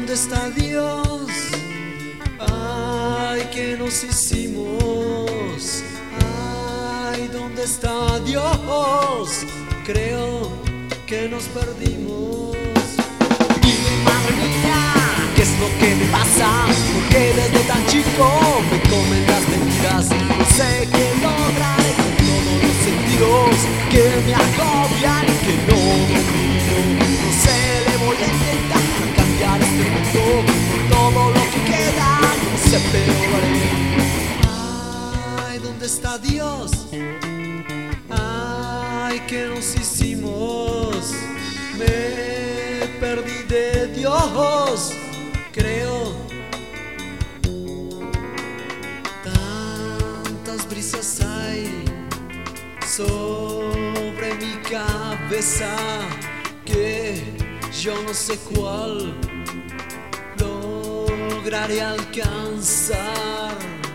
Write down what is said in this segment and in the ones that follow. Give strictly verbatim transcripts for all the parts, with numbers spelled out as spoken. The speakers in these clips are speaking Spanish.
¿dónde está Dios? Ay, ¿qué nos hicimos? Ay, ¿dónde está Dios? Creo que nos perdimos. Dime, madre mía, ¿qué es lo que me pasa? Porque desde tan chico me comen las mentiras. No sé qué lograré con todos los sentidos que me agobian y que no domino. No sé, le voy a intentar cambiar este mundo por todo lo que queda. No sé, pero lo haré. Ay, ¿dónde está Dios? Ay, ¿qué nos hicimos? Me perdí de Dios, creo. Tantas brisas hay sobre mi cabeza que yo no sé cuál lograré alcanzar.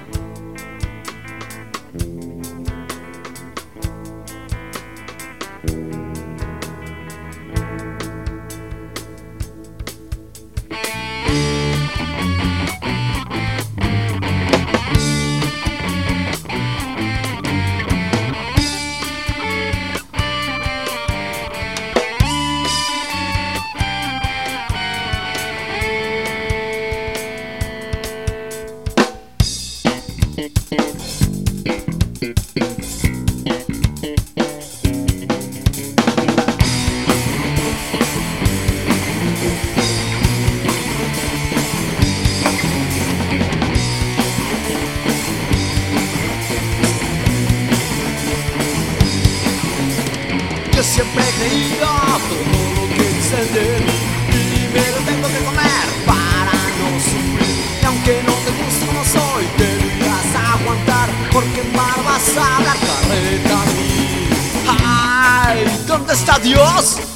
Yo siempre he creído todo lo que dicen de mí y me lo tengo que comer para no sufrir. Y aunque no te guste como soy, te lo irás a aguantar, porque en bar vas a hablar carreta a mí. ¡Ay! ¿Dónde está Dios?